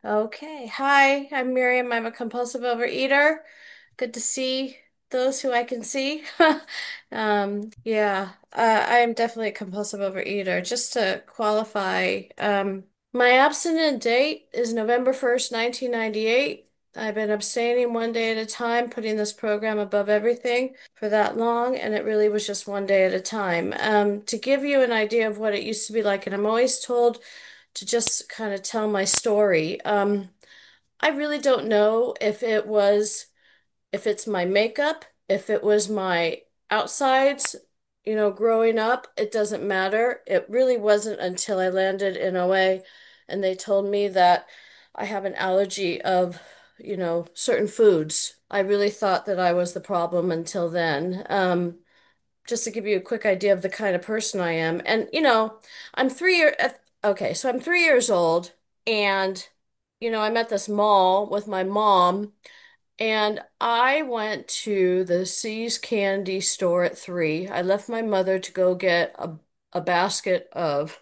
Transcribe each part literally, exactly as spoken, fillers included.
Okay. Hi, I'm Miriam. I'm a compulsive overeater. Good to see those who I can see. Um, yeah, uh, I am definitely a compulsive overeater. Just to qualify, um, my abstinent date is November first, nineteen ninety-eight. I've been abstaining one day at a time, putting this program above everything for that long, and it really was just one day at a time. Um, to give you an idea of what it used to be like, and I'm always told to just kind of tell my story. Um, I really don't know if it was, if it's my makeup, if it was my outsides, you know, growing up, it doesn't matter. It really wasn't until I landed in O A and they told me that I have an allergy of, you know, certain foods. I really thought that I was the problem until then. Um, just to give you a quick idea of the kind of person I am. And, you know, I'm three year okay, so I'm three years old and, you know, I'm at this mall with my mom and I went to the See's candy store at three. I left my mother to go get a, a basket of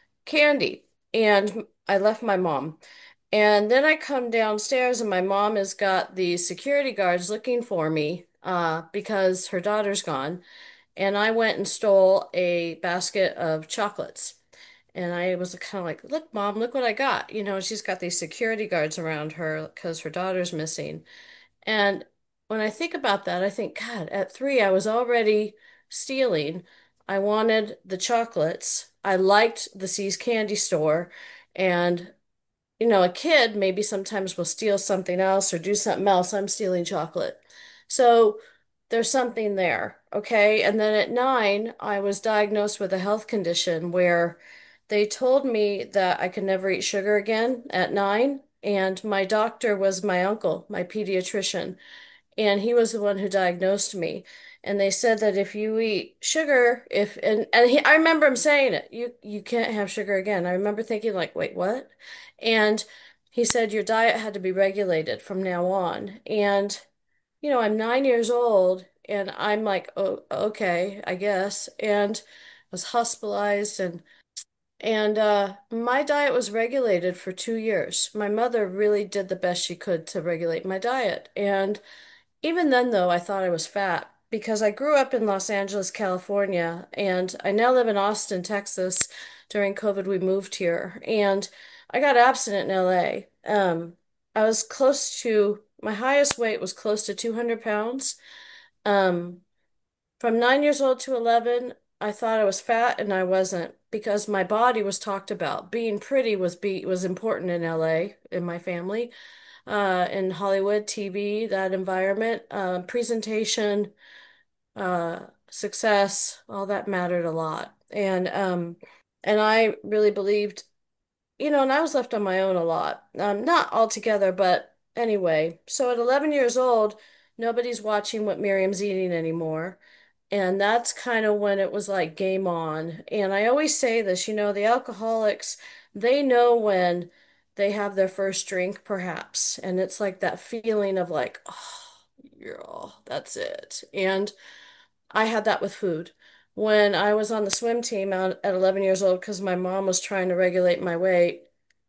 candy and I left my mom. And then I come downstairs and my mom has got the security guards looking for me uh, because her daughter's gone and I went and stole a basket of chocolates. And I was kind of like, look, Mom, look what I got. You know, she's got these security guards around her because her daughter's missing. And when I think about that, I think, God, at three, I was already stealing. I wanted the chocolates. I liked the See's candy store. And you know, a kid maybe sometimes will steal something else or do something else. I'm stealing chocolate. So there's something there. Okay. And then at nine, I was diagnosed with a health condition where they told me that I could never eat sugar again at nine. And my doctor was my uncle, my pediatrician and he was the one who diagnosed me. And they said that if you eat sugar, if and and he, I remember him saying it, you you can't have sugar again. I remember thinking like, wait, what? And he said your diet had to be regulated from now on. And you know, I'm nine years old, and I'm like, oh, okay, I guess. And was hospitalized and and uh, my diet was regulated for two years. My mother really did the best she could to regulate my diet. And even then, though, I thought I was fat because I grew up in Los Angeles, California, and I now live in Austin, Texas. During COVID, we moved here, and I got abstinent in L A. Um, I was close to my highest weight was close to two hundred pounds. Um, from nine years old to eleven, I thought I was fat, and I wasn't because my body was talked about. Being pretty was be was important in L A in my family uh, in Hollywood, T V, that environment, uh, presentation, uh, success, all that mattered a lot. And um, and I really believed, you know, and I was left on my own a lot. Um, not altogether, but anyway. So at eleven years old, nobody's watching what Miriam's eating anymore. And that's kind of when it was like game on. And I always say this, you know, the alcoholics, they know when they have their first drink, perhaps. And it's like that feeling of like, oh, yeah, that's it. And I had that with food. When I was on the swim team out at eleven years old, because my mom was trying to regulate my weight,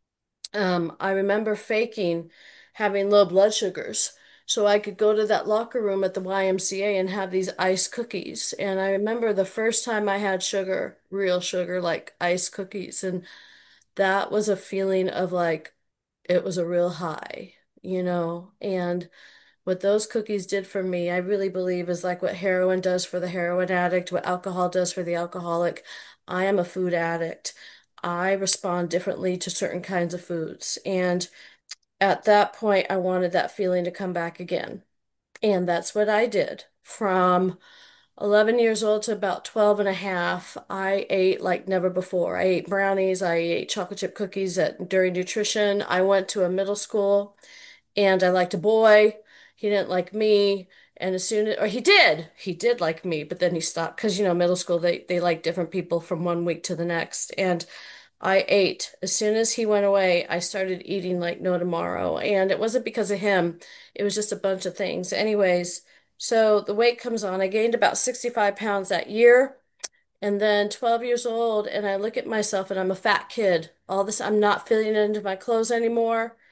um, I remember faking having low blood sugars so I could go to that locker room at the Y M C A and have these ice cookies. And I remember the first time I had sugar, real sugar, like ice cookies. And that was a feeling of like, it was a real high, you know? And what those cookies did for me, I really believe is like what heroin does for the heroin addict, what alcohol does for the alcoholic. I am a food addict. I respond differently to certain kinds of foods. And at that point, I wanted that feeling to come back again. And that's what I did. From eleven years old to about twelve and a half, I ate like never before. I ate brownies, I ate chocolate chip cookies at during nutrition. I went to a middle school and I liked a boy. He didn't like me. And as soon as, or he did, he did like me, but then he stopped because, you know, middle school, they, they like different people from one week to the next. And I ate. As soon as he went away, I started eating like no tomorrow. And it wasn't because of him, it was just a bunch of things. Anyways, so the weight comes on. I gained about sixty-five pounds that year. And then twelve years old, and I look at myself and I'm a fat kid. All this, I'm not fitting into my clothes anymore.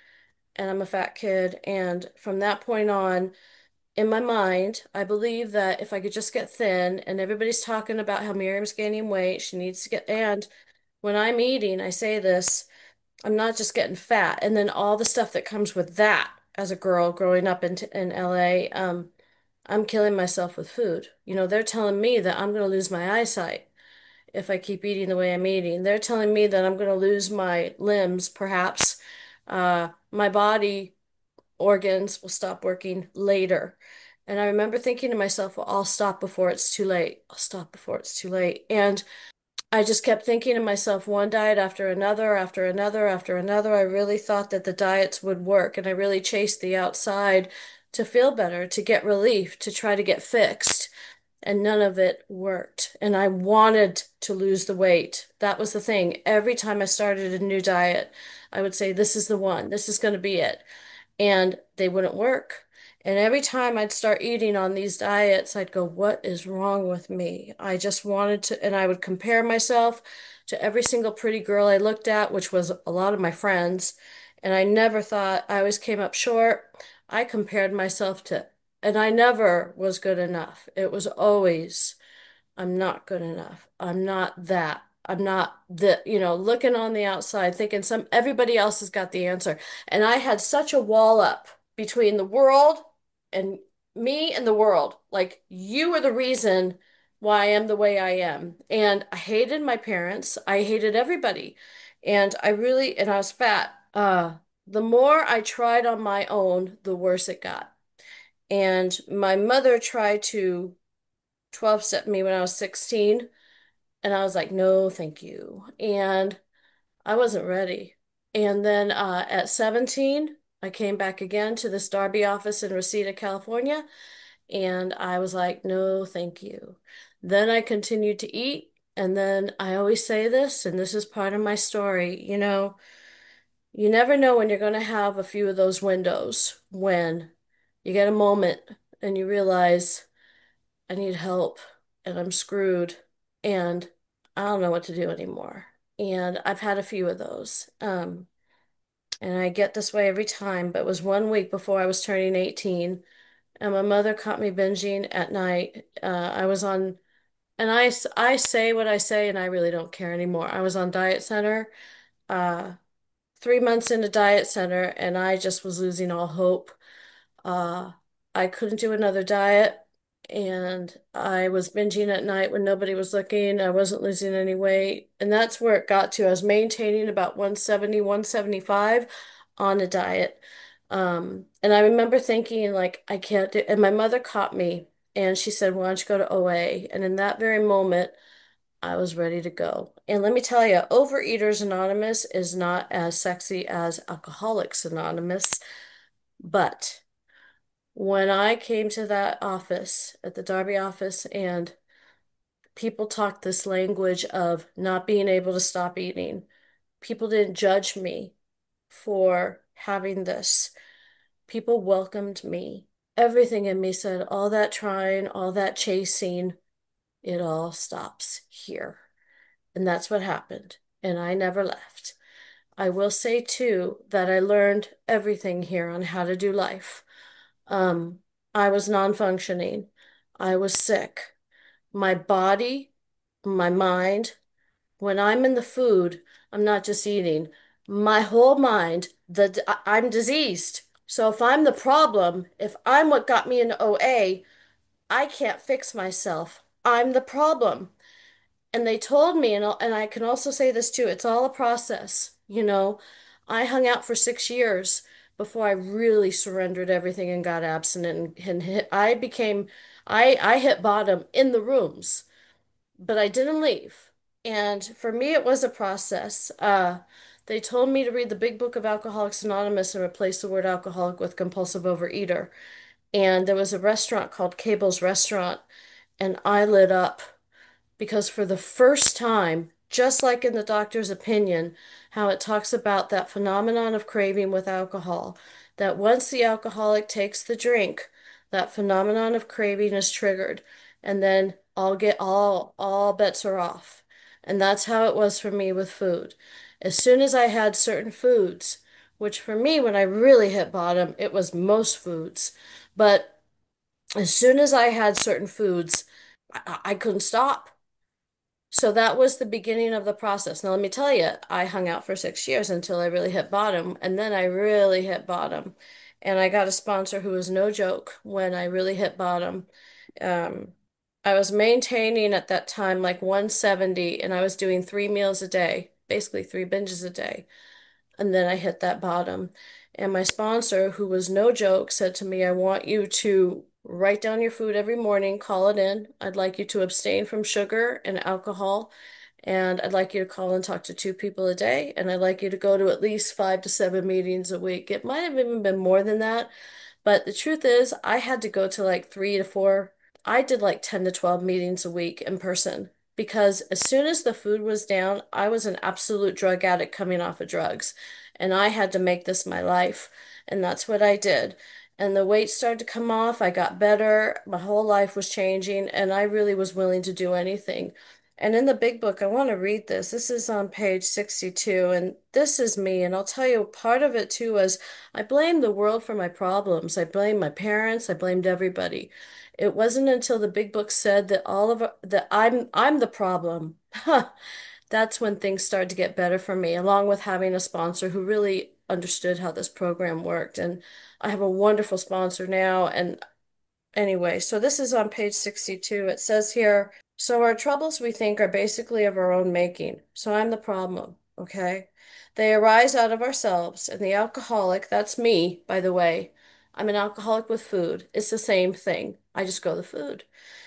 and I'm a fat kid. And from that point on, in my mind, I believe that if I could just get thin, and everybody's talking about how Miriam's gaining weight, she needs to get, and when I'm eating, I say this, I'm not just getting fat. And then all the stuff that comes with that as a girl growing up in, in L A, um, I'm killing myself with food. You know, they're telling me that I'm going to lose my eyesight if I keep eating the way I'm eating. They're telling me that I'm going to lose my limbs, perhaps. Uh, my body organs will stop working later. And I remember thinking to myself, well, I'll stop before it's too late. I'll stop before it's too late. And I just kept thinking to myself, one diet after another, after another, after another. I really thought that the diets would work, and I really chased the outside to feel better, to get relief, to try to get fixed, and none of it worked. And I wanted to lose the weight. That was the thing. Every time I started a new diet, I would say, this is the one, this is going to be it, and they wouldn't work. And every time I'd start eating on these diets, I'd go, what is wrong with me? I just wanted to, and I would compare myself to every single pretty girl I looked at, which was a lot of my friends. And I never thought I always came up short. I compared myself to, and I never was good enough. It was always, I'm not good enough. I'm not that. I'm not the, you know, looking on the outside, thinking some everybody else has got the answer. And I had such a wall up between the world and me and the world. Like you are the reason why I am the way I am. And I hated my parents. I hated everybody. And I really, and I was fat. Uh, the more I tried on my own, the worse it got. And my mother tried to twelve step me when I was sixteen. And I was like, no, thank you. And I wasn't ready. And then uh, at seventeen, I came back again to this Darby office in Reseda, California. And I was like, no, thank you. Then I continued to eat. And then I always say this, and this is part of my story. You know, you never know when you're going to have a few of those windows when you get a moment and you realize, I need help and I'm screwed and I don't know what to do anymore. And I've had a few of those. Um, and I get this way every time, but it was one week before I was turning eighteen, and my mother caught me binging at night. Uh, I was on, and I, I say what I say, and I really don't care anymore. I was on Diet Center, uh, three months into Diet Center, and I just was losing all hope. Uh, I couldn't do another diet, and I was binging at night when nobody was looking. I wasn't losing any weight, and that's where it got to. I was maintaining about one seventy, one seventy-five on a diet. Um, and I remember thinking, like, I can't do, and my mother caught me and she said, why don't you go to O A? And in that very moment, I was ready to go. And let me tell you, Overeaters Anonymous is not as sexy as Alcoholics Anonymous, but when I came to that office at the Darby office and people talked this language of not being able to stop eating, people didn't judge me for having this. People welcomed me. Everything in me said, all that trying, all that chasing, it all stops here. And that's what happened. And I never left. I will say too that I learned everything here on how to do life. Um, I was non-functioning. I was sick. My body, my mind, when I'm in the food, I'm not just eating. My whole mind, the I- am diseased. So if I'm the problem, if I'm what got me into O A, I can't fix myself. I'm the problem. And they told me, and, and I can also say this too, it's all a process. You know, I hung out for six years before I really surrendered everything and got abstinent and, and hit, I became, I, I hit bottom in the rooms, but I didn't leave. And for me, it was a process. Uh, they told me to read the Big Book of Alcoholics Anonymous and replace the word alcoholic with compulsive overeater. And there was a restaurant called Cable's Restaurant, and I lit up because for the first time, just like in the doctor's opinion, how it talks about that phenomenon of craving with alcohol, that once the alcoholic takes the drink, that phenomenon of craving is triggered, and then I'll get all all bets are off. And that's how it was for me with food. As soon as I had certain foods, which for me, when I really hit bottom, it was most foods. But as soon as I had certain foods, I, I couldn't stop. So that was the beginning of the process. Now, let me tell you, I hung out for six years until I really hit bottom, and then I really hit bottom. And I got a sponsor who was no joke when I really hit bottom. Um, I was maintaining at that time like one seventy, and I was doing three meals a day, basically three binges a day. And then I hit that bottom. And my sponsor, who was no joke, said to me, I want you to write down your food every morning, call it in. I'd like you to abstain from sugar and alcohol. And I'd like you to call and talk to two people a day. And I'd like you to go to at least five to seven meetings a week. It might have even been more than that. But the truth is, I had to go to like three to four. I did like ten to twelve meetings a week in person because as soon as the food was down, I was an absolute drug addict coming off of drugs. And I had to make this my life. And that's what I did. And the weight started to come off. I got better. My whole life was changing. And I really was willing to do anything. And in the big book, I want to read this. This is on page sixty-two. And this is me. And I'll tell you, part of it too was I blamed the world for my problems. I blamed my parents. I blamed everybody. It wasn't until the big book said that all of that I'm I'm the problem. That's when things started to get better for me, along with having a sponsor who really understood how this program worked. And I have a wonderful sponsor now. And anyway, so this is on page sixty-two. It says here, so our troubles we think are basically of our own making. So I'm the problem, okay? They arise out of ourselves, and the alcoholic, that's me, by the way. I'm an alcoholic with food. It's the same thing. I just go the food.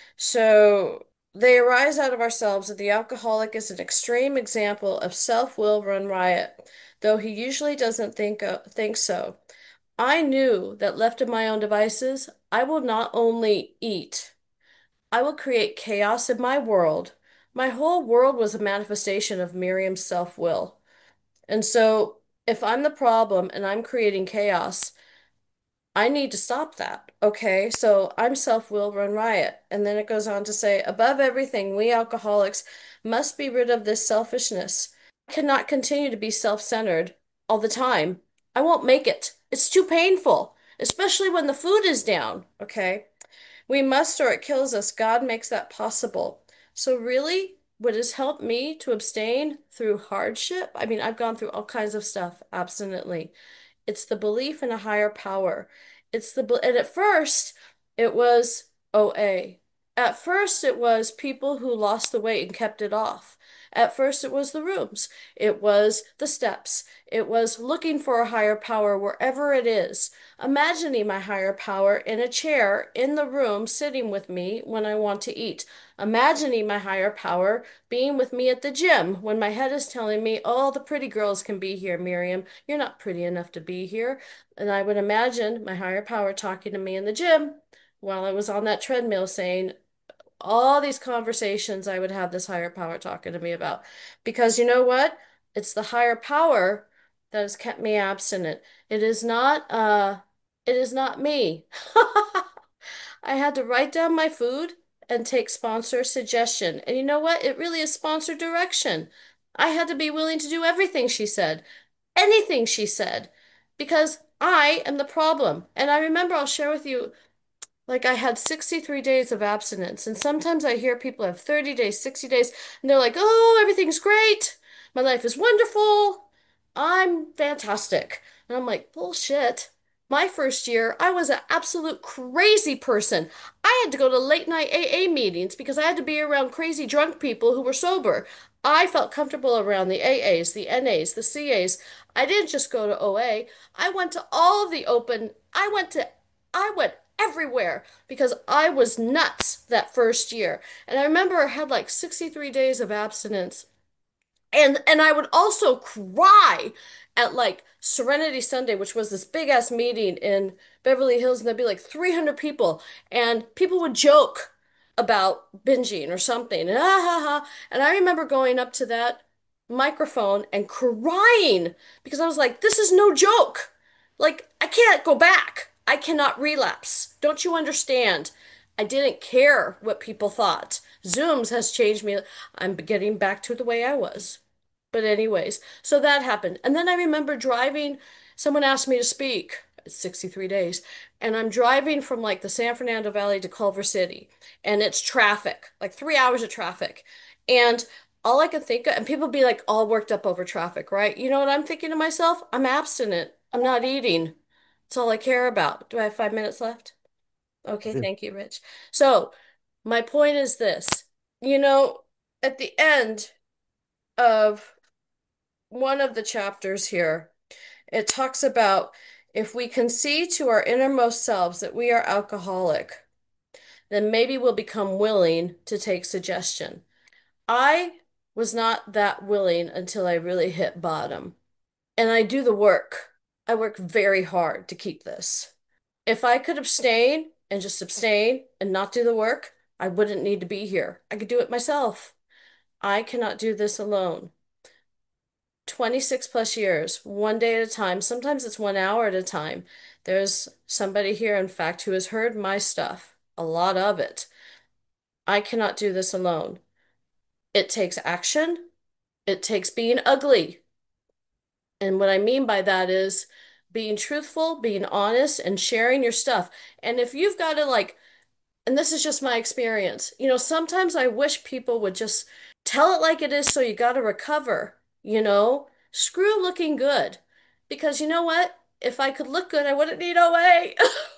So they arise out of ourselves, and the alcoholic is an extreme example of self-will run riot, though he usually doesn't think uh, think so. I knew that left to my own devices, I will not only eat, I will create chaos in my world. My whole world was a manifestation of Miriam's self-will. And so, if I'm the problem and I'm creating chaos, I need to stop that. Okay, so I'm self-will run riot. And then it goes on to say, above everything, we alcoholics must be rid of this selfishness. I cannot continue to be self-centered all the time. I won't make it. It's too painful, especially when the food is down. Okay, we must, or it kills us. God makes that possible. So, really, what has helped me to abstain through hardship? I mean, I've gone through all kinds of stuff abstinently. It's the belief in a higher power. It's the, and at first it was O A. At first it was people who lost the weight and kept it off. At first it was the rooms. It was the steps. It was looking for a higher power wherever it is. Imagining my higher power in a chair in the room sitting with me when I want to eat. Imagining my higher power being with me at the gym when my head is telling me, oh, the pretty girls can be here, Miriam. You're not pretty enough to be here. And I would imagine my higher power talking to me in the gym while I was on that treadmill saying all these conversations I would have this higher power talking to me about. Because you know what? It's the higher power that has kept me abstinent. It is not uh it is not me. I had to write down my food and take sponsor suggestion. And you know what? It really is sponsor direction. I had to be willing to do everything she said, anything she said, because I am the problem. And I remember I'll share with you, like I had sixty-three days of abstinence, and sometimes I hear people have thirty days, sixty days, and they're like, "Oh, everything's great. My life is wonderful. I'm fantastic." And I'm like, "Bullshit." My first year, I was an absolute crazy person. I had to go to late night A A meetings because I had to be around crazy drunk people who were sober. I felt comfortable around the A As, the N As, the C As. I didn't just go to O A. I went to all of the open, I went to I went everywhere because I was nuts that first year. And I remember I had like sixty-three days of abstinence. And and I would also cry at like Serenity Sunday, which was this big ass meeting in Beverly Hills, and there'd be like three hundred people, and people would joke about binging or something. And, ah, ha, ha. And I remember going up to that microphone and crying because I was like, this is no joke. Like, I can't go back. I cannot relapse. Don't you understand? I didn't care what people thought. Zooms has changed me. I'm getting back to the way I was. But anyways, so that happened. And then I remember driving. Someone asked me to speak. It's sixty-three days. And I'm driving from like the San Fernando Valley to Culver City. And it's traffic, like three hours of traffic. And all I can think of, and people be like all worked up over traffic, right? You know what I'm thinking to myself? I'm abstinent. I'm not eating. That's all I care about. Do I have five minutes left? Okay, Yeah. thank you, Rich. So, my point is this. You know, at the end of one of the chapters here, it talks about if we can see to our innermost selves that we are alcoholic, then maybe we'll become willing to take suggestion. I was not that willing until I really hit bottom. And I do the work. I work very hard to keep this. If I could abstain and just abstain and not do the work, I wouldn't need to be here. I could do it myself. I cannot do this alone. twenty-six plus years, one day at a time. Sometimes it's one hour at a time. There's somebody here, in fact, who has heard my stuff, a lot of it. I cannot do this alone. It takes action. It takes being ugly. And what I mean by that is being truthful, being honest, and sharing your stuff. And if you've got to like, and this is just my experience, you know, sometimes I wish people would just tell it like it is so you got to recover, you know? Screw looking good. Because you know what? If I could look good, I wouldn't need O A.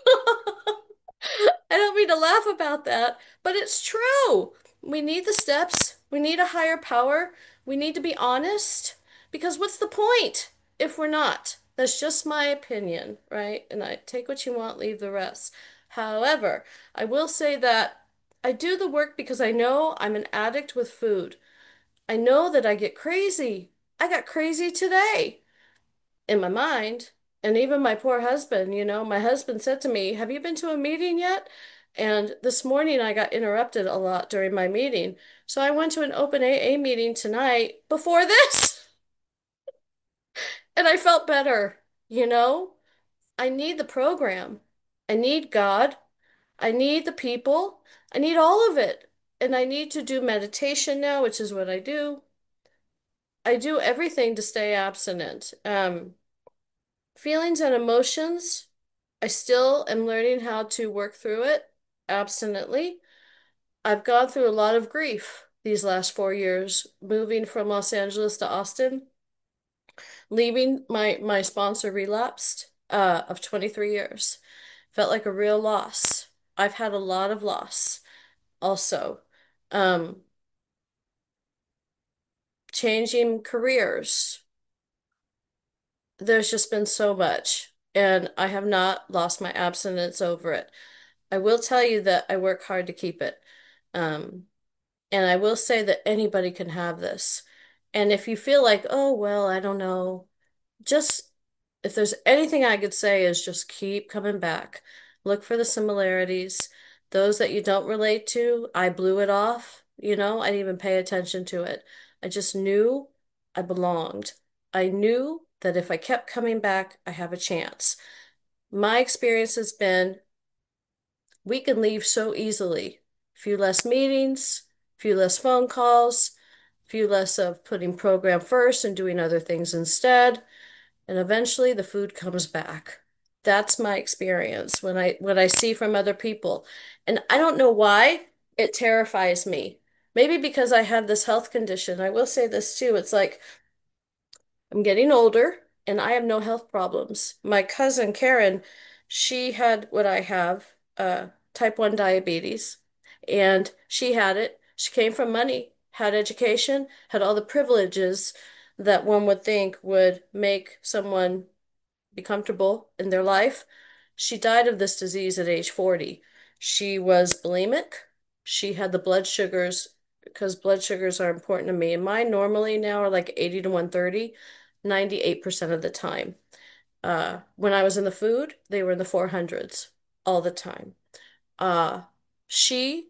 I don't mean to laugh about that, but it's true. We need the steps. We need a higher power. We need to be honest. Because what's the point if we're not? That's just my opinion, right? And I take what you want, leave the rest. However, I will say that I do the work because I know I'm an addict with food. I know that I get crazy. I got crazy today in my mind. And even my poor husband, you know, my husband said to me, "Have you been to a meeting yet?" And this morning I got interrupted a lot during my meeting. So I went to an open A A meeting tonight before this, and I felt better, you know? I need the program. I need God. I need the people. I need all of it. And I need to do meditation now, which is what I do. I do everything to stay abstinent. Um, Feelings and emotions, I still am learning how to work through it abstinently. I've gone through a lot of grief these last four years, moving from Los Angeles to Austin, leaving my my sponsor relapsed uh, of twenty-three years. Felt like a real loss. I've had a lot of loss also. Um, Changing careers. There's just been so much, and I have not lost my abstinence over it. I will tell you that I work hard to keep it. Um, and I will say that anybody can have this. And if you feel like, oh, well, I don't know, just if there's anything I could say is just keep coming back. Look for the similarities. Those that you don't relate to, I blew it off. You know, I didn't even pay attention to it. I just knew I belonged. I knew that if I kept coming back, I have a chance. My experience has been we can leave so easily. Few less meetings, few less phone calls, few less of putting program first and doing other things instead, and eventually the food comes back. That's my experience when I what I see from other people. And I don't know why it terrifies me. Maybe because I have this health condition. I will say this too. It's like I'm getting older and I have no health problems. My cousin Karen, she had what I have, uh, type one diabetes, and she had it. She came from money, had education, had all the privileges that one would think would make someone be comfortable in their life. She died of this disease at age forty. She was bulimic. She had the blood sugars because blood sugars are important to me. And mine normally now are like eighty to one thirty, ninety-eight percent of the time. Uh, when I was in the food, they were in the four hundreds all the time. Uh, she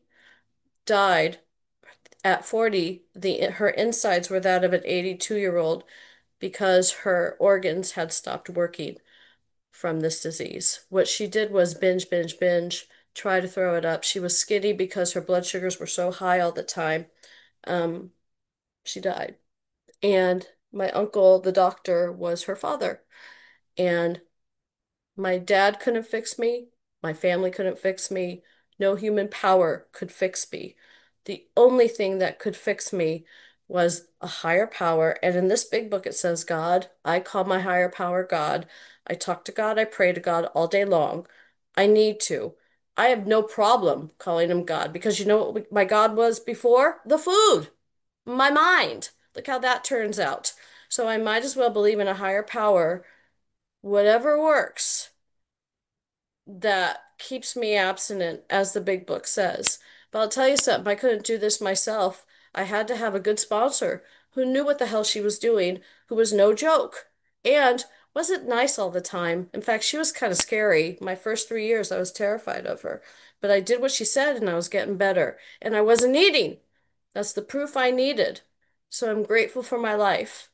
died at forty. The her insides were that of an eighty-two year old because her organs had stopped working from this disease. What she did was binge, binge, binge, try to throw it up. She was skinny because her blood sugars were so high all the time. Um, she died. And my uncle, the doctor, was her father. And my dad couldn't fix me. My family couldn't fix me. No human power could fix me. The only thing that could fix me was a higher power. And in this big book, it says God. I call my higher power God. I talk to God. I pray to God all day long. I need to. I have no problem calling him God because you know what my God was before? The food, my mind. Look how that turns out. So I might as well believe in a higher power, whatever works that keeps me abstinent, as the big book says. But I'll tell you something, I couldn't do this myself. I had to have a good sponsor who knew what the hell she was doing, who was no joke, and wasn't nice all the time. In fact, she was kind of scary. My first three years, I was terrified of her. But I did what she said, and I was getting better. And I wasn't eating. That's the proof I needed. So I'm grateful for my life.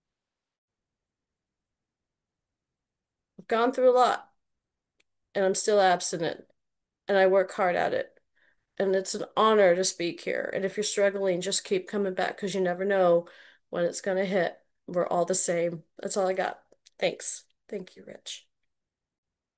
I've gone through a lot, and I'm still abstinent, and I work hard at it. And it's an honor to speak here. And if you're struggling, just keep coming back because you never know when it's going to hit. We're all the same. That's all I got. Thanks. Thank you, Rich.